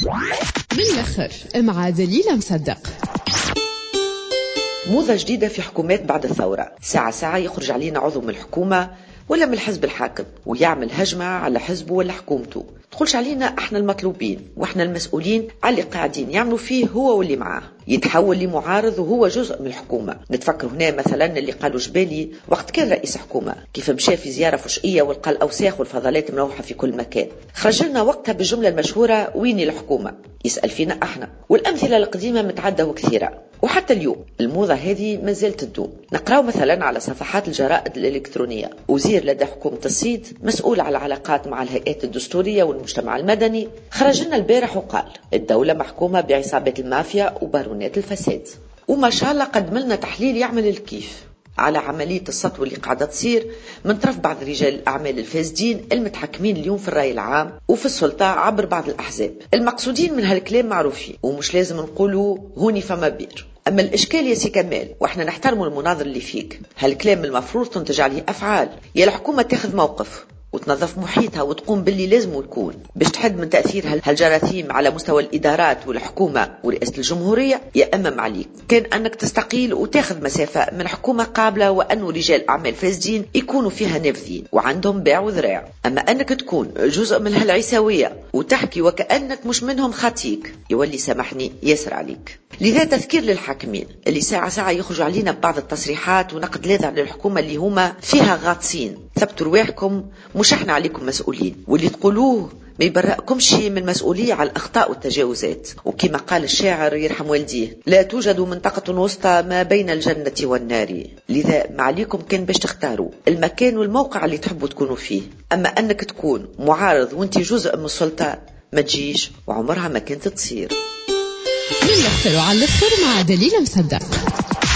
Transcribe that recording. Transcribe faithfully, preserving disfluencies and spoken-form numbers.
من الآخر مع دليل مصدق. موضة جديدة في حكومات بعد الثورة، ساعة ساعة يخرج علينا عضو من الحكومة ولا من الحزب الحاكم ويعمل هجمة على حزبه ولا حكومته. تقولش علينا احنا المطلوبين واحنا المسؤولين على اللي قاعدين يعملوا فيه هو واللي معاه. يتحول لمعارض وهو جزء من الحكومة. نتفكر هنا مثلا اللي قالوا جبالي وقت كان رئيس حكومة كيف مشى في زيارة فشئية ولقى الأوساخ والفضلات مروحة في كل مكان. خرج لنا وقتها بالجملة المشهورة وين الحكومة؟ يسأل فينا احنا. والأمثلة القديمة متعدة وكثيرة، وحتى اليوم الموضة هذه ما زالت تدوم. نقراو مثلا على صفحات الجرائد الإلكترونية وزير لدى حكومة الصيد مسؤول على العلاقات مع الهيئات الدستورية والمجتمع المدني خرج لنا البارح وقال الدولة محكومة بعصابة المافيا وبارونات الفساد. وما شاء الله قدم لنا تحليل يعمل الكيف على عملية السطو اللي قاعدة تصير من طرف بعض رجال الأعمال الفاسدين المتحكمين اليوم في الرأي العام وفي السلطة عبر بعض الأحزاب. المقصودين من هالكلام معروفين ومش لازم نقولوا هوني فما بير. أما الإشكال يا سي كمال وإحنا نحترموا المناظر اللي فيك، هالكلام المفروض تنتج عليه أفعال. يا الحكومة تاخذ موقف وتنظف محيطها وتقوم باللي لازم يكون باش تحد من تأثير هالجراثيم على مستوى الإدارات والحكومة ورئاسة الجمهورية. يا أمام عليك كان أنك تستقيل وتاخذ مسافة من حكومة قابلة وأنه رجال أعمال فاسدين يكونوا فيها نافذين وعندهم باع وذراع. أما أنك تكون جزء من هالعيساوية وتحكي وكأنك مش منهم خاطيك يولي سامحني ياسر عليك. لذا تذكير للحاكمين اللي ساعة ساعة يخرجوا علينا ببعض التصريحات ونقد لاذع للحكومة اللي هما فيها غاطسين. ثبتوا رواحكم مش احنا عليكم مسؤولين، واللي تقولوه ما يبرأكمش من مسؤولية على الأخطاء والتجاوزات. وكما قال الشاعر يرحم والديه لا توجد منطقة وسطى ما بين الجنة والنار. لذا ما عليكم كان باش تختاروا المكان والموقع اللي تحبوا تكونوا فيه. أما أنك تكون معارض وانت جزء من السلطة ما تجيش وعمرها ما كانت تصير. من الآخر وعلى الآخر مع دليل مصدق.